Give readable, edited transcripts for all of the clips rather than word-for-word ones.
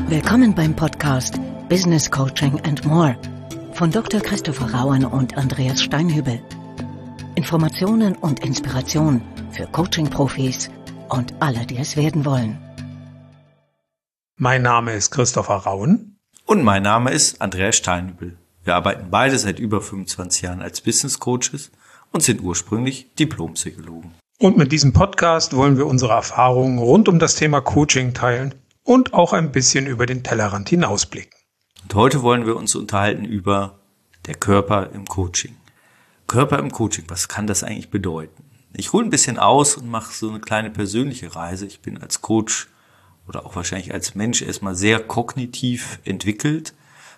Willkommen beim Podcast Business Coaching and More von Dr. Christopher Rauen und Andreas Steinhübel. Informationen und Inspiration für Coaching-Profis und alle, die es werden wollen. Mein Name ist Christopher Rauen. Und mein Name ist Andreas Steinhübel. Wir arbeiten beide seit über 25 Jahren als Business Coaches und sind ursprünglich Diplompsychologen. Und mit diesem Podcast wollen wir unsere Erfahrungen rund um das Thema Coaching teilen und auch ein bisschen über den Tellerrand hinausblicken. Und heute wollen wir uns unterhalten über der Körper im Coaching. Körper im Coaching, was kann das eigentlich bedeuten? Ich hole ein bisschen aus und mache so eine kleine persönliche Reise. Ich bin als Coach oder auch wahrscheinlich als Mensch erstmal sehr kognitiv entwickelt.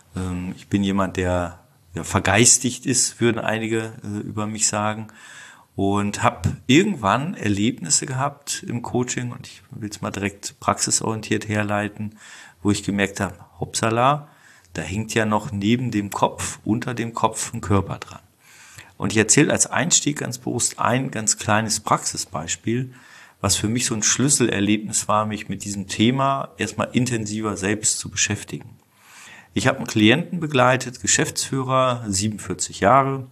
Ich bin jemand, der vergeistigt ist, würden einige über mich sagen. Und habe irgendwann Erlebnisse gehabt im Coaching, und ich will es mal direkt praxisorientiert herleiten, wo ich gemerkt habe, hoppsala, da hängt ja noch neben dem Kopf, unter dem Kopf ein Körper dran. Und ich erzähle als Einstieg ganz bewusst ein ganz kleines Praxisbeispiel, was für mich so ein Schlüsselerlebnis war, mich mit diesem Thema erstmal intensiver selbst zu beschäftigen. Ich habe einen Klienten begleitet, Geschäftsführer, 47 Jahre,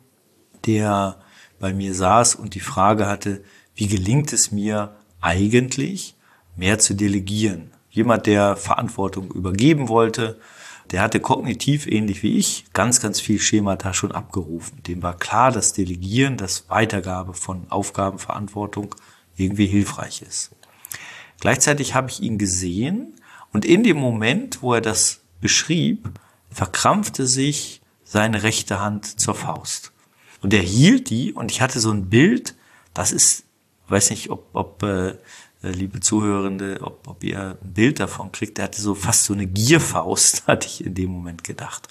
der bei mir saß und die Frage hatte, wie gelingt es mir eigentlich, mehr zu delegieren? Jemand, der Verantwortung übergeben wollte, der hatte kognitiv, ähnlich wie ich, ganz viel Schemata schon abgerufen. Dem war klar, dass Delegieren, dass Weitergabe von Aufgaben, Verantwortung irgendwie hilfreich ist. Gleichzeitig habe ich ihn gesehen und in dem Moment, wo er das beschrieb, verkrampfte sich seine rechte Hand zur Faust. Und er hielt die, und ich hatte so ein Bild, das ist, weiß nicht, ob liebe Zuhörende, ob ihr ein Bild davon kriegt, der hatte so fast so eine Gierfaust, hatte ich in dem Moment gedacht.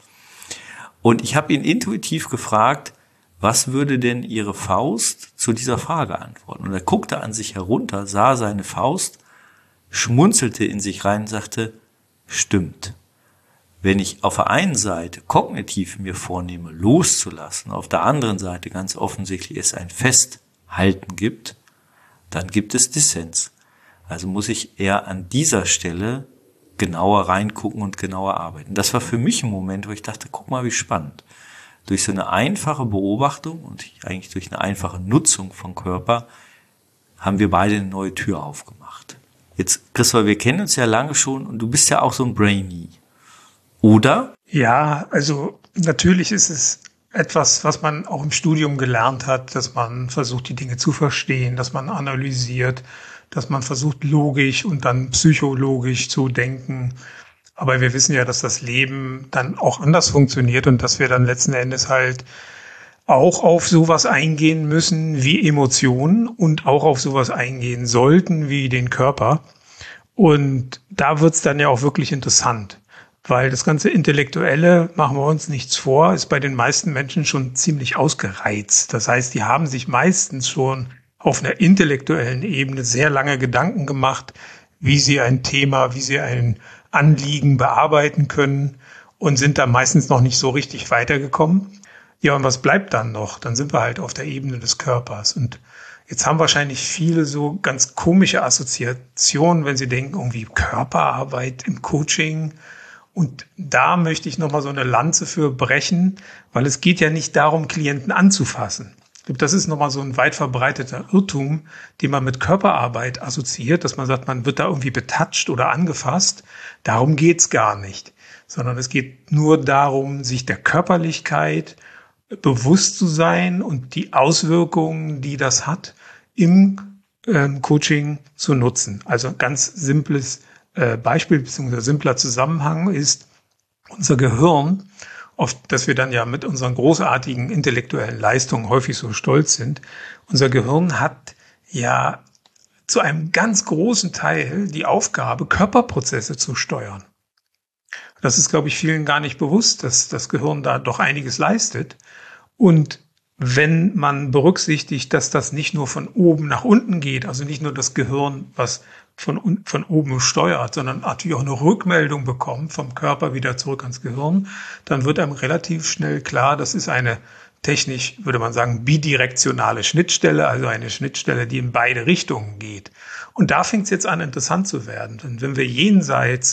Und ich habe ihn intuitiv gefragt, was würde denn Ihre Faust zu dieser Frage antworten? Und er guckte an sich herunter, sah seine Faust, schmunzelte in sich rein und sagte, stimmt. Wenn ich auf der einen Seite kognitiv mir vornehme, loszulassen, auf der anderen Seite ganz offensichtlich es ein Festhalten gibt, dann gibt es Dissens. Also muss ich eher an dieser Stelle genauer reingucken und genauer arbeiten. Das war für mich ein Moment, wo ich dachte, guck mal, wie spannend. Durch so eine einfache Beobachtung und eigentlich durch eine einfache Nutzung von Körper haben wir beide eine neue Tür aufgemacht. Jetzt, Christopher, wir kennen uns ja lange schon und du bist ja auch so ein Brainy. Oder? Ja, also natürlich ist es etwas, was man auch im Studium gelernt hat, dass man versucht, die Dinge zu verstehen, dass man analysiert, dass man versucht, logisch und dann psychologisch zu denken. Aber wir wissen ja, dass das Leben dann auch anders funktioniert und dass wir dann letzten Endes halt auch auf sowas eingehen müssen wie Emotionen und auch auf sowas eingehen sollten wie den Körper. Und da wird's dann ja auch wirklich interessant. Weil das ganze Intellektuelle, machen wir uns nichts vor, ist bei den meisten Menschen schon ziemlich ausgereizt. Das heißt, die haben sich meistens schon auf einer intellektuellen Ebene sehr lange Gedanken gemacht, wie sie ein Thema, wie sie ein Anliegen bearbeiten können und sind da meistens noch nicht so richtig weitergekommen. Ja, und was bleibt dann noch? Dann sind wir halt auf der Ebene des Körpers. Und jetzt haben wahrscheinlich viele so ganz komische Assoziationen, wenn sie denken, irgendwie Körperarbeit im Coaching. Und da möchte ich nochmal so eine Lanze für brechen, weil es geht ja nicht darum, Klienten anzufassen. Ich glaube, das ist nochmal so ein weit verbreiteter Irrtum, den man mit Körperarbeit assoziiert, dass man sagt, man wird da irgendwie betatscht oder angefasst. Darum geht's gar nicht, sondern es geht nur darum, sich der Körperlichkeit bewusst zu sein und die Auswirkungen, die das hat, im Coaching zu nutzen. Also ganz simples Beispiel bzw. simpler Zusammenhang ist unser Gehirn, auf das wir dann ja mit unseren großartigen intellektuellen Leistungen häufig so stolz sind. Unser Gehirn hat ja zu einem ganz großen Teil die Aufgabe, Körperprozesse zu steuern. Das ist, glaube ich, vielen gar nicht bewusst, dass das Gehirn da doch einiges leistet. Und wenn man berücksichtigt, dass das nicht nur von oben nach unten geht, also nicht nur das Gehirn, was von oben steuert, sondern natürlich auch eine Rückmeldung bekommt vom Körper wieder zurück ans Gehirn, dann wird einem relativ schnell klar, das ist eine technisch, würde man sagen, bidirektionale Schnittstelle, also eine Schnittstelle, die in beide Richtungen geht. Und da fängt es jetzt an, interessant zu werden. Denn wenn wir jenseits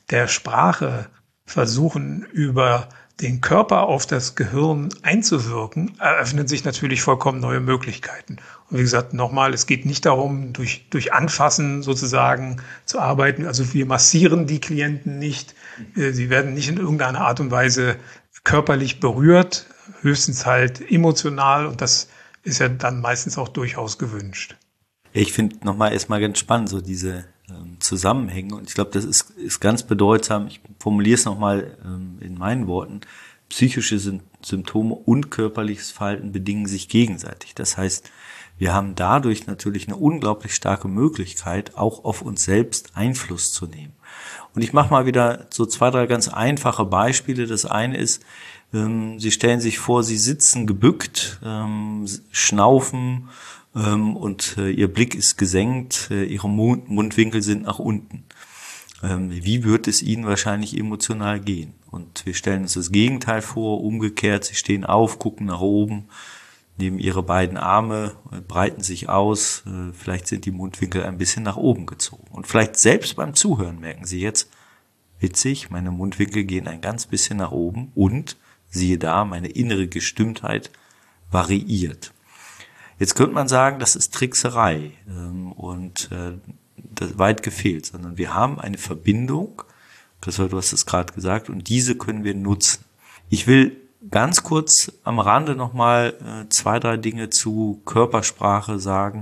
der Sprache versuchen, über den Körper auf das Gehirn einzuwirken, eröffnen sich natürlich vollkommen neue Möglichkeiten. Und wie gesagt, nochmal, es geht nicht darum, durch Anfassen sozusagen zu arbeiten. Also wir massieren die Klienten nicht. Sie werden nicht in irgendeiner Art und Weise körperlich berührt, höchstens halt emotional. Und das ist ja dann meistens auch durchaus gewünscht. Ich finde nochmal erstmal ganz spannend, so diese Zusammenhänge. Und ich glaube, das ist ganz bedeutsam. Ich formuliere es nochmal in meinen Worten. Psychische Symptome und körperliches Verhalten bedingen sich gegenseitig. Das heißt, wir haben dadurch natürlich eine unglaublich starke Möglichkeit, auch auf uns selbst Einfluss zu nehmen. Und ich mache mal wieder so 2, 3 ganz einfache Beispiele. Das eine ist, Sie stellen sich vor, Sie sitzen gebückt, schnaufen, und Ihr Blick ist gesenkt, Ihre Mundwinkel sind nach unten. Wie wird es Ihnen wahrscheinlich emotional gehen? Und wir stellen uns das Gegenteil vor, umgekehrt, Sie stehen auf, gucken nach oben, nehmen Ihre beiden Arme, breiten sich aus, vielleicht sind die Mundwinkel ein bisschen nach oben gezogen. Und vielleicht selbst beim Zuhören merken Sie jetzt, witzig, meine Mundwinkel gehen ein ganz bisschen nach oben und, siehe da, meine innere Gestimmtheit variiert. Jetzt könnte man sagen, das ist Trickserei und das weit gefehlt, sondern wir haben eine Verbindung, Christoph, du hast es gerade gesagt, und diese können wir nutzen. Ich will ganz kurz am Rande nochmal 2, 3 Dinge zu Körpersprache sagen,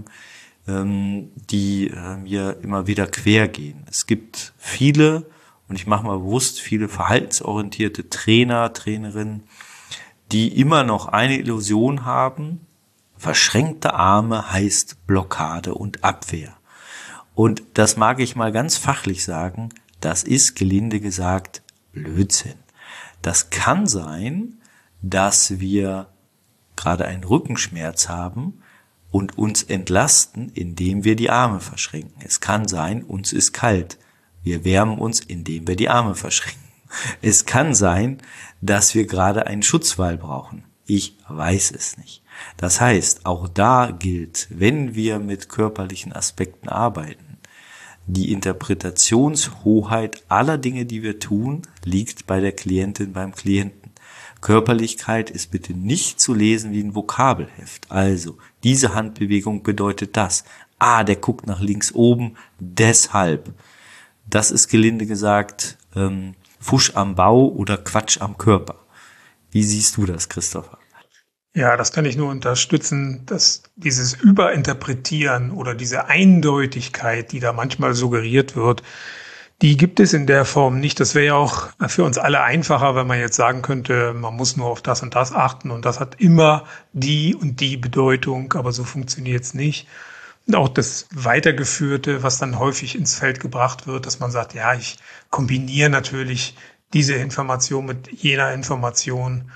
die mir immer wieder quer gehen. Es gibt viele, und ich mache mal bewusst, viele verhaltensorientierte Trainer, Trainerinnen, die immer noch eine Illusion haben, verschränkte Arme heißt Blockade und Abwehr. Und das mag ich mal ganz fachlich sagen, das ist gelinde gesagt Blödsinn. Das kann sein, dass wir gerade einen Rückenschmerz haben und uns entlasten, indem wir die Arme verschränken. Es kann sein, uns ist kalt. Wir wärmen uns, indem wir die Arme verschränken. Es kann sein, dass wir gerade einen Schutzwall brauchen. Ich weiß es nicht. Das heißt, auch da gilt, wenn wir mit körperlichen Aspekten arbeiten, die Interpretationshoheit aller Dinge, die wir tun, liegt bei der Klientin, beim Klienten. Körperlichkeit ist bitte nicht zu lesen wie ein Vokabelheft. Also, diese Handbewegung bedeutet das. Der guckt nach links oben, deshalb. Das ist gelinde gesagt Fusch am Bau oder Quatsch am Körper. Wie siehst du das, Christopher? Ja, das kann ich nur unterstützen, dass dieses Überinterpretieren oder diese Eindeutigkeit, die da manchmal suggeriert wird, die gibt es in der Form nicht. Das wäre ja auch für uns alle einfacher, wenn man jetzt sagen könnte, man muss nur auf das und das achten und das hat immer die und die Bedeutung, aber so funktioniert es nicht. Und auch das Weitergeführte, was dann häufig ins Feld gebracht wird, dass man sagt, ja, ich kombiniere natürlich diese Information mit jener Information.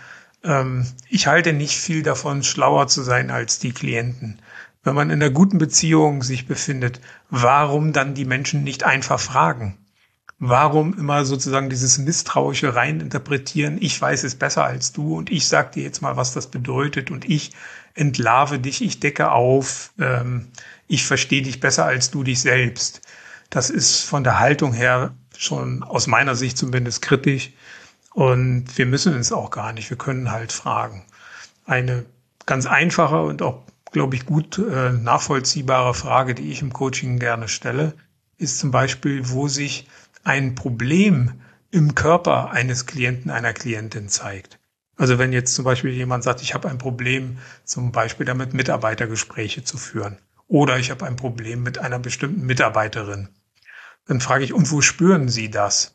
Ich halte nicht viel davon, schlauer zu sein als die Klienten. Wenn man in einer guten Beziehung sich befindet, warum dann die Menschen nicht einfach fragen? Warum immer sozusagen dieses misstrauische Reininterpretieren, ich weiß es besser als du und ich sag dir jetzt mal, was das bedeutet und ich entlarve dich, ich decke auf, ich verstehe dich besser als du dich selbst. Das ist von der Haltung her schon aus meiner Sicht zumindest kritisch. Und wir müssen es auch gar nicht. Wir können halt fragen. Eine ganz einfache und auch, glaube ich, gut nachvollziehbare Frage, die ich im Coaching gerne stelle, ist zum Beispiel, wo sich ein Problem im Körper eines Klienten, einer Klientin zeigt. Also wenn jetzt zum Beispiel jemand sagt, ich habe ein Problem, zum Beispiel damit Mitarbeitergespräche zu führen. Oder ich habe ein Problem mit einer bestimmten Mitarbeiterin. Dann frage ich, und wo spüren Sie das?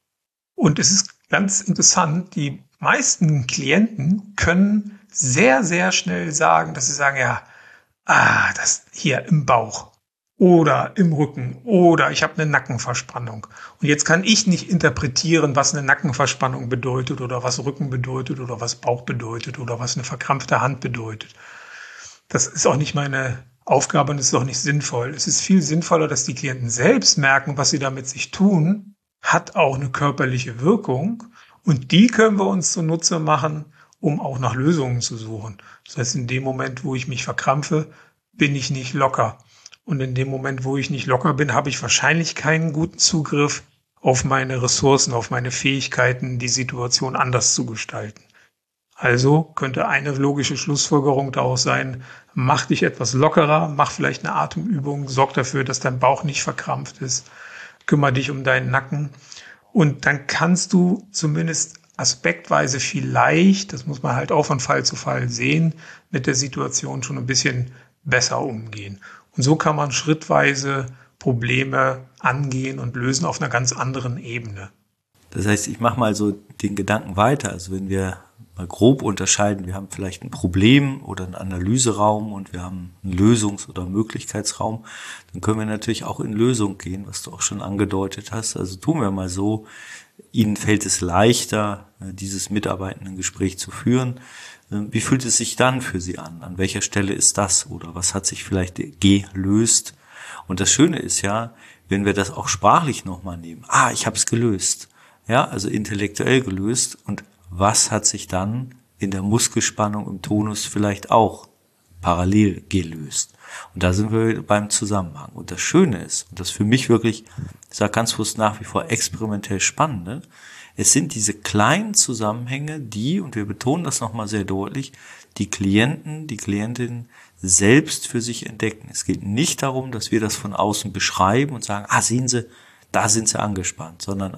Und es ist ganz interessant, die meisten Klienten können sehr, sehr schnell sagen, dass sie sagen, ja, das hier im Bauch oder im Rücken oder ich habe eine Nackenverspannung. Und jetzt kann ich nicht interpretieren, was eine Nackenverspannung bedeutet oder was Rücken bedeutet oder was Bauch bedeutet oder was eine verkrampfte Hand bedeutet. Das ist auch nicht meine Aufgabe und es ist auch nicht sinnvoll. Es ist viel sinnvoller, dass die Klienten selbst merken, was sie da mit sich tun, hat auch eine körperliche Wirkung und die können wir uns zunutze machen, um auch nach Lösungen zu suchen. Das heißt, in dem Moment, wo ich mich verkrampfe, bin ich nicht locker. Und in dem Moment, wo ich nicht locker bin, habe ich wahrscheinlich keinen guten Zugriff auf meine Ressourcen, auf meine Fähigkeiten, die Situation anders zu gestalten. Also könnte eine logische Schlussfolgerung daraus sein, mach dich etwas lockerer, mach vielleicht eine Atemübung, sorg dafür, dass dein Bauch nicht verkrampft ist, kümmere dich um deinen Nacken und dann kannst du zumindest aspektweise vielleicht, das muss man halt auch von Fall zu Fall sehen, mit der Situation schon ein bisschen besser umgehen. Und so kann man schrittweise Probleme angehen und lösen auf einer ganz anderen Ebene. Das heißt, ich mache mal so den Gedanken weiter. Also wenn wir mal grob unterscheiden, wir haben vielleicht ein Problem oder einen Analyseraum und wir haben einen Lösungs- oder Möglichkeitsraum, dann können wir natürlich auch in Lösung gehen, was du auch schon angedeutet hast. Also tun wir mal so, Ihnen fällt es leichter, dieses Mitarbeitendengespräch zu führen. Wie fühlt es sich dann für Sie an? An welcher Stelle ist das? Oder was hat sich vielleicht gelöst? Und das Schöne ist ja, wenn wir das auch sprachlich nochmal nehmen. Ich habe es gelöst. Ja, also intellektuell gelöst. Und was hat sich dann in der Muskelspannung im Tonus vielleicht auch parallel gelöst? Und da sind wir beim Zusammenhang. Und das Schöne ist, und das für mich wirklich, ich sage ganz bewusst nach wie vor experimentell Spannende, es sind diese kleinen Zusammenhänge, die, und wir betonen das nochmal sehr deutlich, die Klienten, die Klientinnen selbst für sich entdecken. Es geht nicht darum, dass wir das von außen beschreiben und sagen, sehen Sie, da sind Sie angespannt, sondern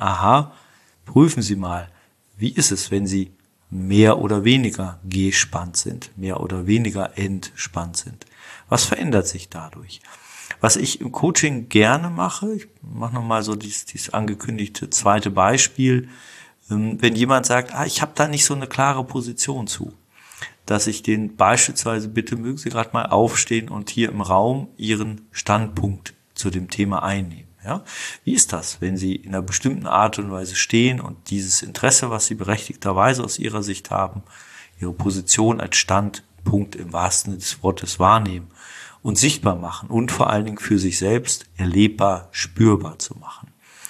prüfen Sie mal, wie ist es, wenn Sie mehr oder weniger gespannt sind, mehr oder weniger entspannt sind. Was verändert sich dadurch? Was ich im Coaching gerne mache, ich mache nochmal so dieses angekündigte zweite Beispiel, wenn jemand sagt, ich habe da nicht so eine klare Position zu, dass ich den beispielsweise bitte, mögen Sie gerade mal aufstehen und hier im Raum Ihren Standpunkt zu dem Thema einnehmen. Ja? Wie ist das, wenn Sie in einer bestimmten Art und Weise stehen und dieses Interesse, was Sie berechtigterweise aus Ihrer Sicht haben, Ihre Position als Standpunkt im wahrsten Sinne des Wortes wahrnehmen und sichtbar machen und vor allen Dingen für sich selbst erlebbar, spürbar zu machen.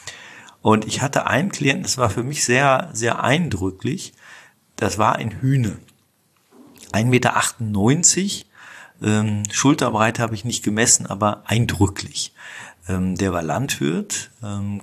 Und ich hatte einen Klienten, das war für mich sehr, sehr eindrücklich, das war ein Hühne. 1,98 Meter, Schulterbreite habe ich nicht gemessen, aber eindrücklich. Der war Landwirt,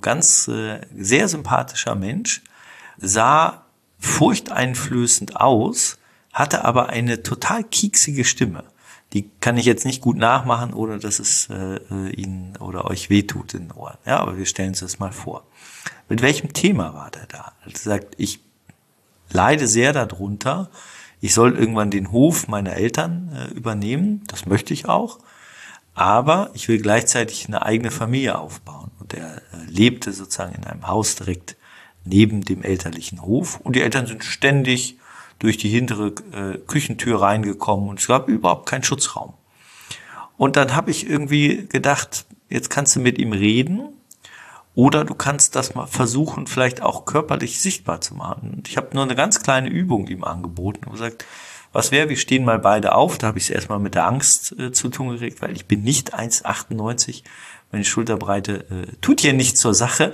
sehr sympathischer Mensch, sah furchteinflößend aus, hatte aber eine total kieksige Stimme. Die kann ich jetzt nicht gut nachmachen, ohne dass es Ihnen oder euch wehtut in den Ohren. Ja, aber wir stellen uns das mal vor. Mit welchem Thema war der da? Er sagt, ich leide sehr darunter. Ich soll irgendwann den Hof meiner Eltern übernehmen. Das möchte ich auch. Aber ich will gleichzeitig eine eigene Familie aufbauen. Und er lebte sozusagen in einem Haus direkt neben dem elterlichen Hof. Und die Eltern sind ständig durch die hintere Küchentür reingekommen und es gab überhaupt keinen Schutzraum. Und dann habe ich irgendwie gedacht, jetzt kannst du mit ihm reden oder du kannst das mal versuchen, vielleicht auch körperlich sichtbar zu machen. Und ich habe nur eine ganz kleine Übung ihm angeboten und gesagt, was wäre, wir stehen mal beide auf. Da habe ich es erstmal mit der Angst zu tun gekriegt, weil ich bin nicht 1,98. Meine Schulterbreite tut hier nichts zur Sache.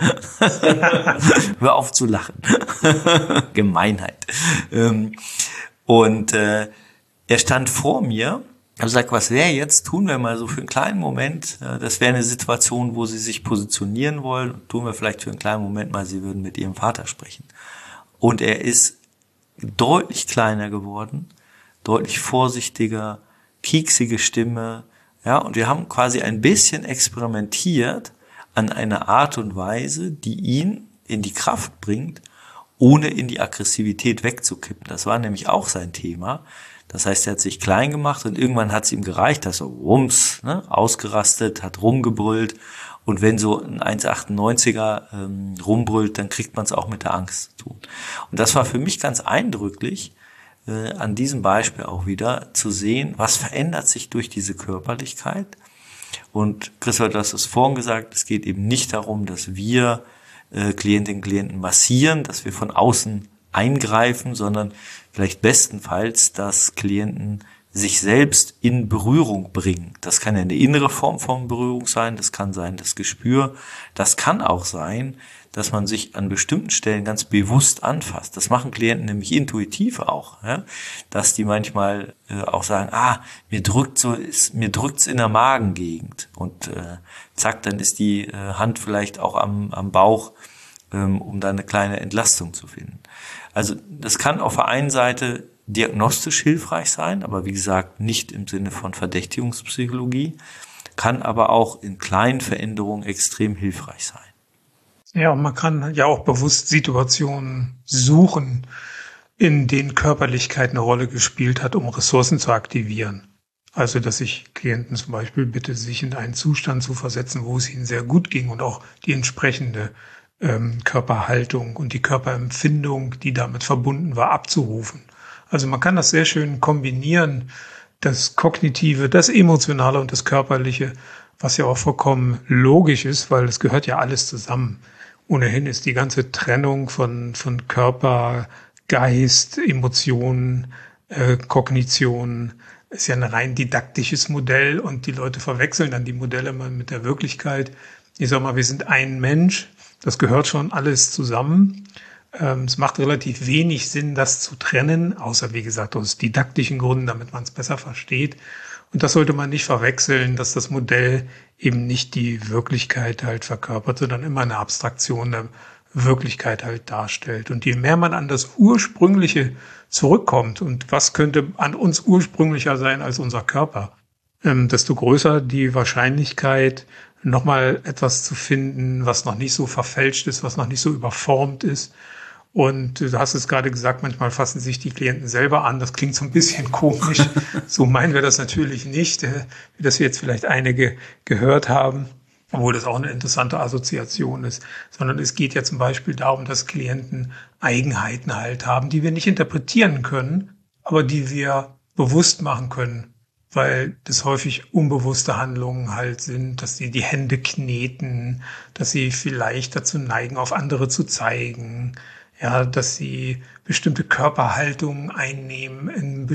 Hör auf zu lachen. Gemeinheit. Und er stand vor mir. Ich habe gesagt, was wäre jetzt? Tun wir mal so für einen kleinen Moment. Das wäre eine Situation, wo Sie sich positionieren wollen. Und tun wir vielleicht für einen kleinen Moment mal, Sie würden mit Ihrem Vater sprechen. Und er ist deutlich kleiner geworden, deutlich vorsichtiger, kieksige Stimme. Ja, und wir haben quasi ein bisschen experimentiert an einer Art und Weise, die ihn in die Kraft bringt, ohne in die Aggressivität wegzukippen. Das war nämlich auch sein Thema. Das heißt, er hat sich klein gemacht und irgendwann hat es ihm gereicht, dass er rums, ausgerastet, hat rumgebrüllt. Und wenn so ein 1,98er rumbrüllt, dann kriegt man es auch mit der Angst zu tun. Und das war für mich ganz eindrücklich, an diesem Beispiel auch wieder zu sehen, was verändert sich durch diese Körperlichkeit. Und Christoph, du hast es vorhin gesagt, es geht eben nicht darum, dass wir Klientinnen und Klienten massieren, dass wir von außen eingreifen, sondern vielleicht bestenfalls, dass Klienten sich selbst in Berührung bringen. Das kann ja eine innere Form von Berührung sein, das kann sein das Gespür, das kann auch sein, dass man sich an bestimmten Stellen ganz bewusst anfasst. Das machen Klienten nämlich intuitiv auch, ja? Dass die manchmal auch sagen, mir drückt's in der Magengegend und zack, dann ist die Hand vielleicht auch am Bauch um da eine kleine Entlastung zu finden. Also das kann auf der einen Seite diagnostisch hilfreich sein, aber wie gesagt nicht im Sinne von Verdächtigungspsychologie, kann aber auch in kleinen Veränderungen extrem hilfreich sein. Ja, und man kann ja auch bewusst Situationen suchen, in denen Körperlichkeit eine Rolle gespielt hat, um Ressourcen zu aktivieren. Also, dass ich Klienten zum Beispiel bitte, sich in einen Zustand zu versetzen, wo es ihnen sehr gut ging und auch die entsprechende Körperhaltung und die Körperempfindung, die damit verbunden war, abzurufen. Also man kann das sehr schön kombinieren, das Kognitive, das Emotionale und das Körperliche, was ja auch vollkommen logisch ist, weil es gehört ja alles zusammen. Ohnehin ist die ganze Trennung von Körper, Geist, Emotionen, Kognition, ist ja ein rein didaktisches Modell und die Leute verwechseln dann die Modelle mal mit der Wirklichkeit. Ich sag mal, wir sind ein Mensch, das gehört schon alles zusammen. Es macht relativ wenig Sinn, das zu trennen, außer wie gesagt aus didaktischen Gründen, damit man es besser versteht. Und das sollte man nicht verwechseln, dass das Modell eben nicht die Wirklichkeit halt verkörpert, sondern immer eine Abstraktion der Wirklichkeit halt darstellt. Und je mehr man an das Ursprüngliche zurückkommt, und was könnte an uns ursprünglicher sein als unser Körper, desto größer die Wahrscheinlichkeit, nochmal etwas zu finden, was noch nicht so verfälscht ist, was noch nicht so überformt ist. Und du hast es gerade gesagt, manchmal fassen sich die Klienten selber an. Das klingt so ein bisschen komisch. So meinen wir das natürlich nicht, wie das wir jetzt vielleicht einige gehört haben, obwohl das auch eine interessante Assoziation ist. Sondern es geht ja zum Beispiel darum, dass Klienten Eigenheiten halt haben, die wir nicht interpretieren können, aber die wir bewusst machen können, weil das häufig unbewusste Handlungen halt sind, dass sie die Hände kneten, dass sie vielleicht dazu neigen, auf andere zu zeigen, ja, dass sie bestimmte Körperhaltungen einnehmen in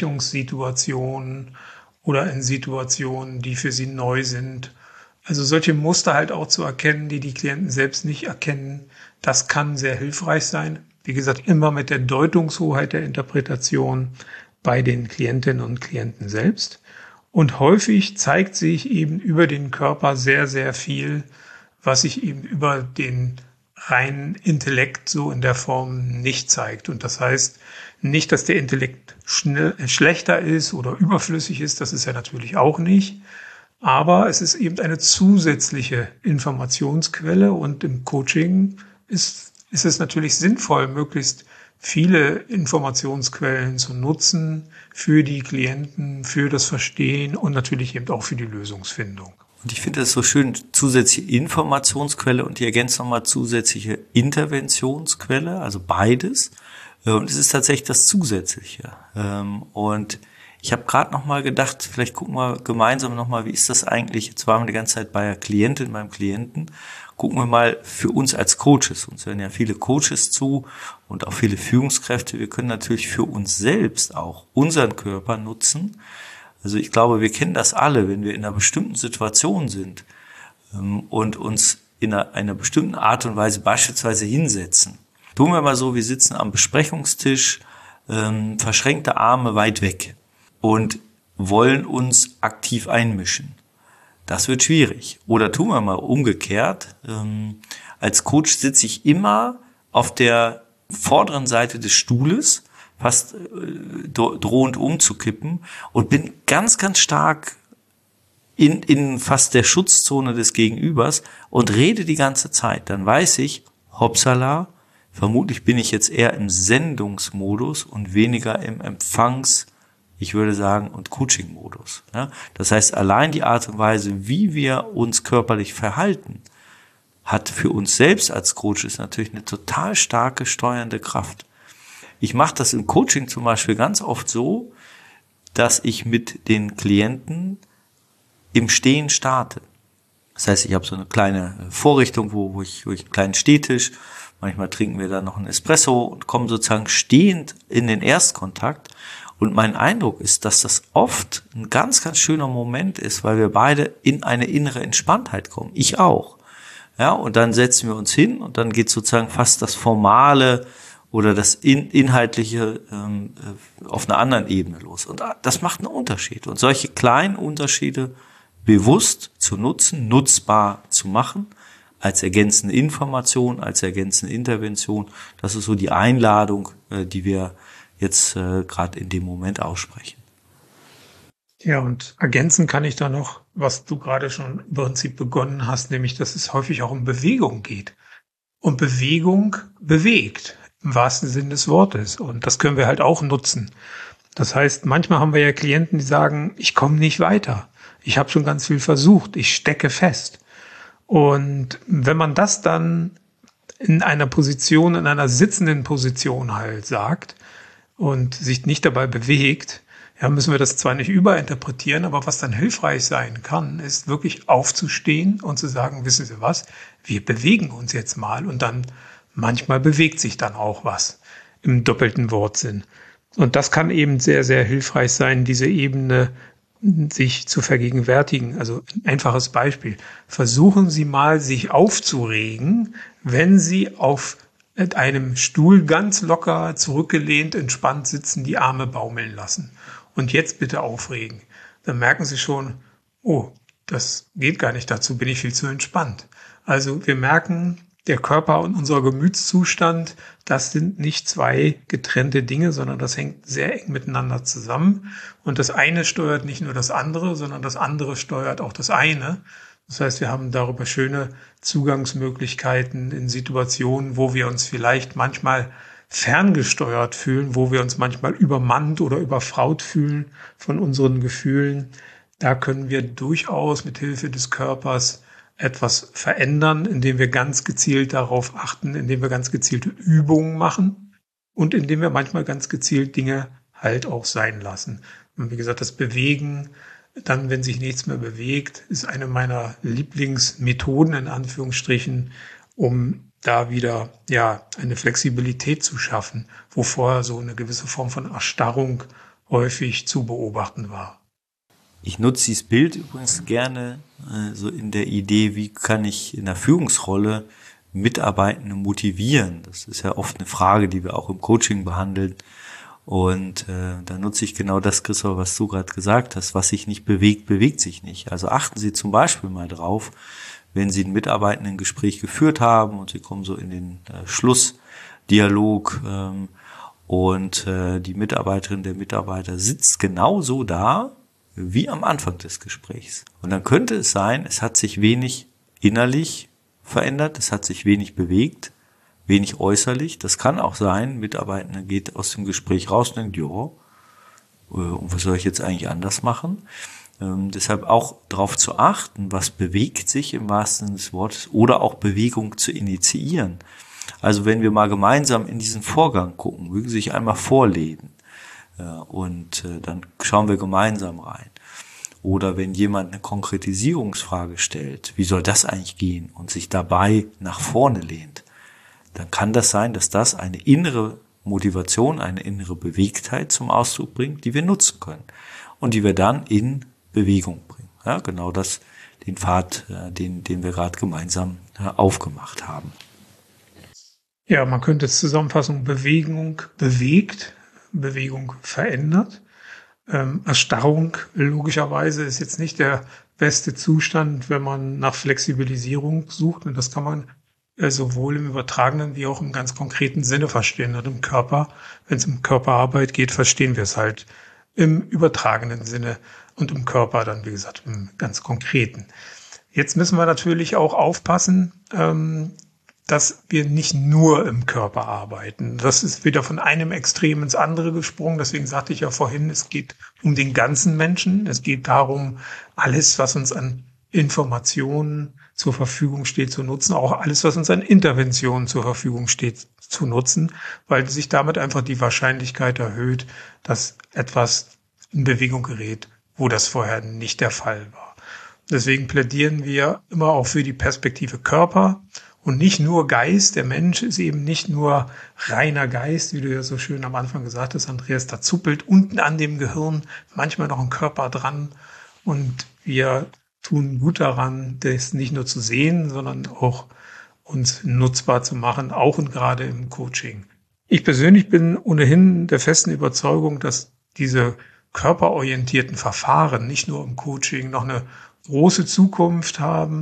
Besprechungssituationen oder in Situationen, die für sie neu sind. Also solche Muster halt auch zu erkennen, die die Klienten selbst nicht erkennen, das kann sehr hilfreich sein. Wie gesagt, immer mit der Deutungshoheit der Interpretation bei den Klientinnen und Klienten selbst. Und häufig zeigt sich eben über den Körper sehr, sehr viel, was sich eben über den rein Intellekt so in der Form nicht zeigt. Und das heißt nicht, dass der Intellekt schlechter ist oder überflüssig ist, das ist er natürlich auch nicht. Aber es ist eben eine zusätzliche Informationsquelle und im Coaching ist es natürlich sinnvoll, möglichst viele Informationsquellen zu nutzen für die Klienten, für das Verstehen und natürlich eben auch für die Lösungsfindung. Und ich finde das so schön, zusätzliche Informationsquelle und die ergänzt nochmal zusätzliche Interventionsquelle, also beides. Und es ist tatsächlich das Zusätzliche. Und ich habe gerade nochmal gedacht, vielleicht gucken wir gemeinsam nochmal, wie ist das eigentlich? Jetzt waren wir die ganze Zeit bei der Klientin, beim Klienten. Gucken wir mal für uns als Coaches. Uns hören ja viele Coaches zu und auch viele Führungskräfte. Wir können natürlich für uns selbst auch unseren Körper nutzen. Also ich glaube, wir kennen das alle, wenn wir in einer bestimmten Situation sind und uns in einer bestimmten Art und Weise beispielsweise hinsetzen. Tun wir mal so, wir sitzen am Besprechungstisch, verschränkte Arme weit weg und wollen uns aktiv einmischen. Das wird schwierig. Oder tun wir mal umgekehrt. Als Coach sitze ich immer auf der vorderen Seite des Stuhles, fast drohend umzukippen und bin ganz, ganz stark in fast der Schutzzone des Gegenübers und rede die ganze Zeit. Dann weiß ich, hoppsala, vermutlich bin ich jetzt eher im Sendungsmodus und weniger im ich würde sagen, und Coaching-Modus. Ja? Das heißt, allein die Art und Weise, wie wir uns körperlich verhalten, hat für uns selbst als Coaches natürlich eine total starke steuernde Kraft. Ich mache das im Coaching zum Beispiel ganz oft so, dass ich mit den Klienten im Stehen starte. Das heißt, ich habe so eine kleine Vorrichtung, wo ich einen kleinen Stehtisch, manchmal trinken wir dann noch einen Espresso und kommen sozusagen stehend in den Erstkontakt. Und mein Eindruck ist, dass das oft ein ganz, ganz schöner Moment ist, weil wir beide in eine innere Entspanntheit kommen. Ich auch. Ja, und dann setzen wir uns hin und dann geht sozusagen fast das Formale oder das Inhaltliche auf einer anderen Ebene los. Und das macht einen Unterschied. Und solche kleinen Unterschiede bewusst zu nutzen, nutzbar zu machen, als ergänzende Information, als ergänzende Intervention. Das ist so die Einladung, die wir jetzt gerade in dem Moment aussprechen. Ja, und ergänzen kann ich da noch, was du gerade schon im Prinzip begonnen hast, nämlich, dass es häufig auch um Bewegung geht. Und Bewegung bewegt, im wahrsten Sinne des Wortes. Und das können wir halt auch nutzen. Das heißt, manchmal haben wir ja Klienten, die sagen, ich komme nicht weiter. Ich habe schon ganz viel versucht, ich stecke fest. Und wenn man das dann in einer Position, in einer sitzenden Position halt sagt und sich nicht dabei bewegt, ja, müssen wir das zwar nicht überinterpretieren, aber was dann hilfreich sein kann, ist wirklich aufzustehen und zu sagen, wissen Sie was, wir bewegen uns jetzt mal und dann manchmal bewegt sich dann auch was im doppelten Wortsinn. Und das kann eben sehr, sehr hilfreich sein, diese Ebene sich zu vergegenwärtigen. Also ein einfaches Beispiel. Versuchen Sie mal, sich aufzuregen, wenn Sie auf einem Stuhl ganz locker zurückgelehnt, entspannt sitzen, die Arme baumeln lassen. Und jetzt bitte aufregen. Dann merken Sie schon, oh, das geht gar nicht, dazu bin ich viel zu entspannt. Also wir merken, der Körper und unser Gemütszustand, das sind nicht zwei getrennte Dinge, sondern das hängt sehr eng miteinander zusammen. Und das eine steuert nicht nur das andere, sondern das andere steuert auch das eine. Das heißt, wir haben darüber schöne Zugangsmöglichkeiten in Situationen, wo wir uns vielleicht manchmal ferngesteuert fühlen, wo wir uns manchmal übermannt oder überfraut fühlen von unseren Gefühlen. Da können wir durchaus mit Hilfe des Körpers etwas verändern, indem wir ganz gezielt darauf achten, indem wir ganz gezielte Übungen machen und indem wir manchmal ganz gezielt Dinge halt auch sein lassen. Und wie gesagt, das Bewegen, dann, wenn sich nichts mehr bewegt, ist eine meiner Lieblingsmethoden in Anführungsstrichen, um da wieder eine Flexibilität zu schaffen, wo vorher so eine gewisse Form von Erstarrung häufig zu beobachten war. Ich nutze dieses Bild übrigens gerne so in der Idee, wie kann ich in der Führungsrolle Mitarbeitende motivieren. Das ist ja oft eine Frage, die wir auch im Coaching behandeln. Und da nutze ich genau das, Christoph, was du gerade gesagt hast. Was sich nicht bewegt, bewegt sich nicht. Also achten Sie zum Beispiel mal drauf, wenn Sie ein Mitarbeitendengespräch geführt haben und Sie kommen so in den Schlussdialog und die Mitarbeiterin, der Mitarbeiter sitzt genauso da wie am Anfang des Gesprächs. Und dann könnte es sein, es hat sich wenig innerlich verändert, es hat sich wenig bewegt, wenig äußerlich. Das kann auch sein, Mitarbeitender geht aus dem Gespräch raus und denkt, ja, und was soll ich jetzt eigentlich anders machen? Deshalb auch darauf zu achten, was bewegt sich im wahrsten Sinne des Wortes oder auch Bewegung zu initiieren. Also wenn wir mal gemeinsam in diesen Vorgang gucken, mögen Sie sich einmal vorlehnen und dann schauen wir gemeinsam rein. Oder wenn jemand eine Konkretisierungsfrage stellt, wie soll das eigentlich gehen und sich dabei nach vorne lehnt, dann kann das sein, dass das eine innere Motivation, eine innere Bewegtheit zum Ausdruck bringt, die wir nutzen können und die wir dann in Bewegung bringen. Ja, genau das, den Pfad, den wir gerade gemeinsam aufgemacht haben. Ja, man könnte es zusammenfassen, Bewegung bewegt, Bewegung verändert. Erstarrung logischerweise ist jetzt nicht der beste Zustand, wenn man nach Flexibilisierung sucht. Und das kann man sowohl im übertragenen wie auch im ganz konkreten Sinne verstehen. Und im Körper, wenn es um Körperarbeit geht, verstehen wir es halt im übertragenen Sinne und im Körper dann, wie gesagt, im ganz konkreten. Jetzt müssen wir natürlich auch aufpassen, dass wir nicht nur im Körper arbeiten. Das ist wieder von einem Extrem ins andere gesprungen. Deswegen sagte ich ja vorhin, es geht um den ganzen Menschen. Es geht darum, alles, was uns an Informationen zur Verfügung steht, zu nutzen. Auch alles, was uns an Interventionen zur Verfügung steht, zu nutzen, weil sich damit einfach die Wahrscheinlichkeit erhöht, dass etwas in Bewegung gerät, wo das vorher nicht der Fall war. Deswegen plädieren wir immer auch für die Perspektive Körper und nicht nur Geist. Der Mensch ist eben nicht nur reiner Geist, wie du ja so schön am Anfang gesagt hast, Andreas, da zuppelt unten an dem Gehirn manchmal noch ein Körper dran und wir tun gut daran, das nicht nur zu sehen, sondern auch uns nutzbar zu machen, auch und gerade im Coaching. Ich persönlich bin ohnehin der festen Überzeugung, dass diese körperorientierten Verfahren nicht nur im Coaching noch eine große Zukunft haben,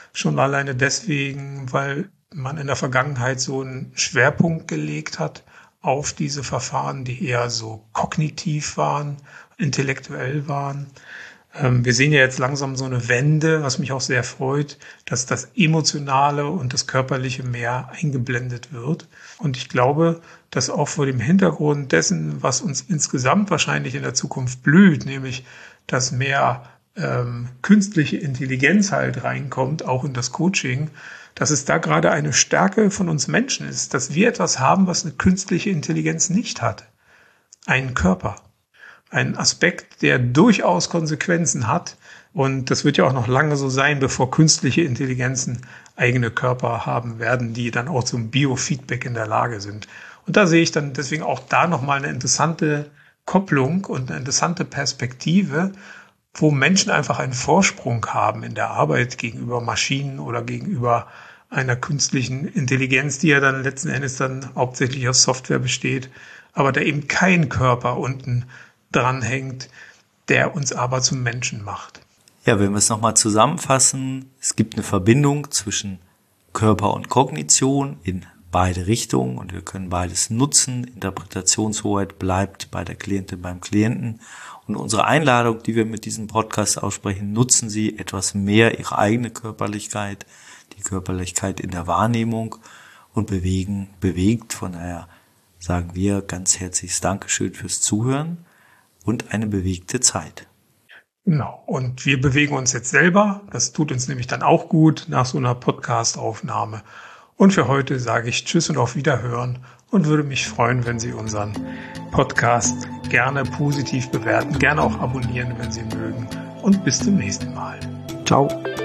Schon alleine deswegen, weil man in der Vergangenheit so einen Schwerpunkt gelegt hat auf diese Verfahren, die eher so kognitiv waren, intellektuell waren. Wir sehen ja jetzt langsam so eine Wende, was mich auch sehr freut, dass das Emotionale und das Körperliche mehr eingeblendet wird. Und ich glaube, dass auch vor dem Hintergrund dessen, was uns insgesamt wahrscheinlich in der Zukunft blüht, nämlich dass mehr künstliche Intelligenz halt reinkommt, auch in das Coaching, dass es da gerade eine Stärke von uns Menschen ist, dass wir etwas haben, was eine künstliche Intelligenz nicht hat. Einen Körper. Ein Aspekt, der durchaus Konsequenzen hat. Und das wird ja auch noch lange so sein, bevor künstliche Intelligenzen eigene Körper haben werden, die dann auch zum Biofeedback in der Lage sind. Und da sehe ich dann deswegen auch da nochmal eine interessante Kopplung und eine interessante Perspektive, wo Menschen einfach einen Vorsprung haben in der Arbeit gegenüber Maschinen oder gegenüber einer künstlichen Intelligenz, die ja dann letzten Endes dann hauptsächlich aus Software besteht, aber da eben kein Körper unten dranhängt, der uns aber zum Menschen macht. Ja, wenn wir es nochmal zusammenfassen, es gibt eine Verbindung zwischen Körper und Kognition in beide Richtungen und wir können beides nutzen. Interpretationshoheit bleibt bei der Klientin, beim Klienten. Und unsere Einladung, die wir mit diesem Podcast aussprechen, nutzen Sie etwas mehr Ihre eigene Körperlichkeit, die Körperlichkeit in der Wahrnehmung und bewegt. Von daher sagen wir ganz herzliches Dankeschön fürs Zuhören und eine bewegte Zeit. Genau. Und wir bewegen uns jetzt selber. Das tut uns nämlich dann auch gut nach so einer Podcast-Aufnahme. Und für heute sage ich Tschüss und auf Wiederhören und würde mich freuen, wenn Sie unseren Podcast gerne positiv bewerten, gerne auch abonnieren, wenn Sie mögen. Und bis zum nächsten Mal. Ciao.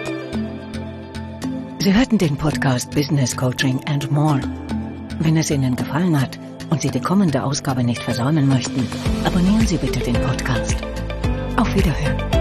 Sie hörten den Podcast Business Coaching and More. Wenn es Ihnen gefallen hat und Sie die kommende Ausgabe nicht versäumen möchten, abonnieren Sie bitte den Podcast. Auf Wiederhören.